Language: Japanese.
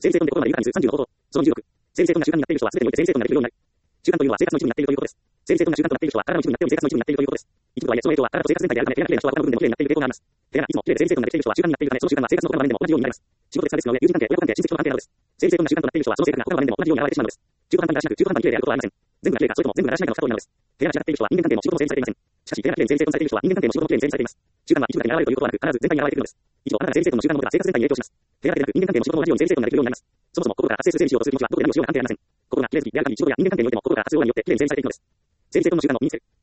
整理整頓で心まで豊かにする30の方法。その26。整理整頓が習慣になっている人はすべてにおいて整理整頓ができるようになる。習慣というのは生活の一部になっているということです。整理整頓が習慣となっている人は体の一部になっており生活の一部になっているということです。一部とはいえ、その影響は体と生活全体であるため、手が綺麗な人は他の部分でも綺麗になっている傾向があります。手がいつも綺麗で整理整頓ができている人は習慣になっているため、その習慣は生活の他の場面でも同じようになります。仕事で差別の上、友人関係、親子関係、親戚との関係などです。整理整頓が習慣となっている人はその性格が他の場面でも同じように現れてしまうのです。中途半端にだらしなく、中途半端に綺麗であることはありません。全部が綺麗か、それとも全部がだらしないかの二通りなのです。手が違っている人は人間関係も仕事も整理されていません。しかし、手が綺麗に整理整頓されている人は人間関係も仕事も綺麗に整理されています。習慣は一部だけに現れるということはなく、必ず全体に現れているのです。以上、あなたが整理整頓の習慣のことが生活全体に影響します。手がでなく人間関係も仕事も同じように整理整頓ができるようになります。そもそも心から発生する整理しようとする気持ちはどこで何をしようが関係ありません。心が綺麗好きである限り仕事や人間関係においても心から発生をによって綺麗に整理されていくのです。整理整頓の習慣の身につける。